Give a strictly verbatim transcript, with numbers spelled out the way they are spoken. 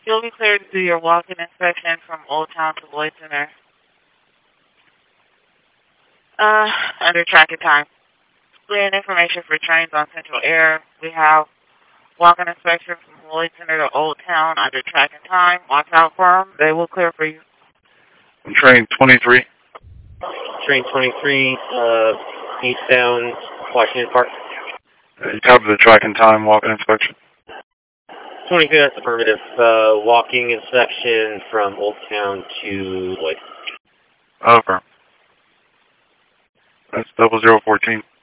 You'll be cleared to do your walk-in inspection from Old Town to Lloyd Center. Uh, under tracking time. Clearing information for trains on Central Air. We have walk-in inspection from Lloyd Center to Old Town under tracking time. Watch out for them. They will clear for you. Train twenty-three. Train twenty-three, uh, eastbound Washington Park. You cover the tracking time, walk-in inspection. twenty-three, that's affirmative. Uh, walking inspection from Old Town to Lloyd. Over. That's double zero fourteen.